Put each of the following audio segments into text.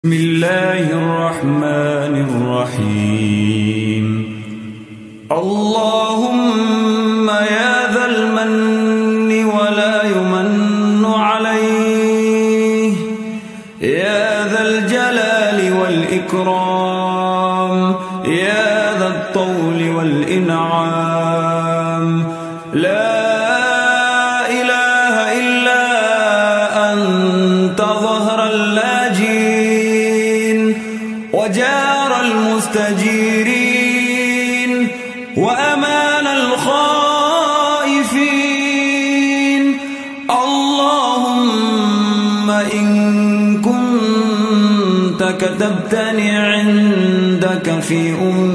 بسم الله الرحمن الرحيم. اللهم يا ذا المن ولا يمن عليه، يا ذا الجلال والإكرام، يا ذا الطول والإنعام، لا إله إلا أنت ظهر اللاجين وجار المستجيرين وأمان الخائفين. اللهم إن كنت كتبتني عندك في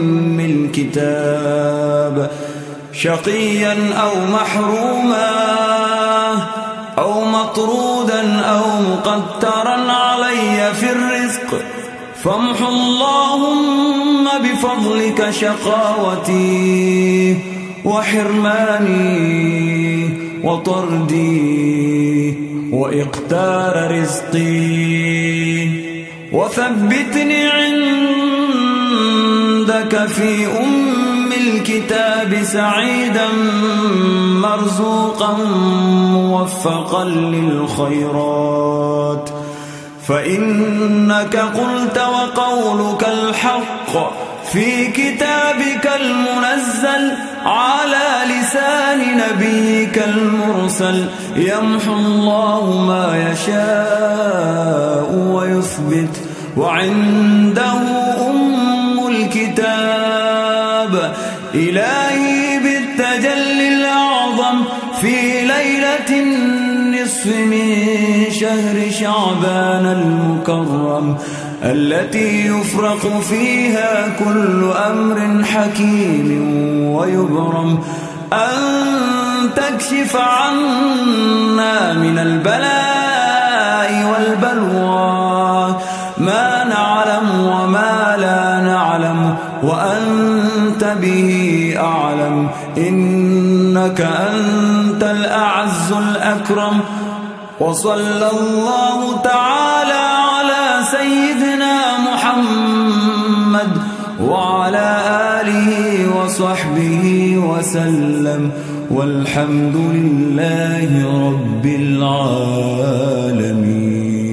الكتاب شقيا أو محروما أو مطرودا أو مقترا علي في الرزق، فامح اللهم بفضلك شقاوتي وحرماني وطردي وإقتار رزقي، وثبتني عندك في الكتاب سعيدا مرزوقا موفقا للخيرات، فإنك قلت وقولك الحق في كتابك المنزل على لسان نبيك المرسل، يمحو الله ما يشاء ويثبت وعنده الكتاب. إلهي بالتجلي الأعظم في ليلة النصف من شهر شعبان المكرم التي يفرق فيها كل أمر حكيم ويبرم، أن تكشف عنا من البلاء والبلوى ما نعلم وما لا نعلم، وأنت به أعلم، إنك أنت الأعز الأكرم. وصلى الله تعالى على سيدنا محمد وعلى آله وصحبه وسلم، والحمد لله رب العالمين.